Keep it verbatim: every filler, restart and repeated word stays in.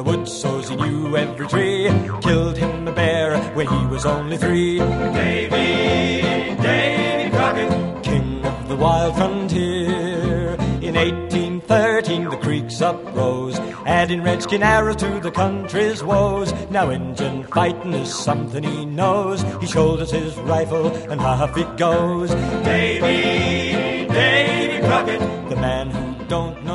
the woods, so's he knew every tree. Killed him a bear when he was only three. Davy, Davy Crockett, king of the wild frontier. In eighteen thirteen the creeks uprose, adding redskin arrows to the country's woes. Now Injun fighting is something he knows. He shoulders his rifle and off it goes. Davy, Davy Crockett, the man who don't know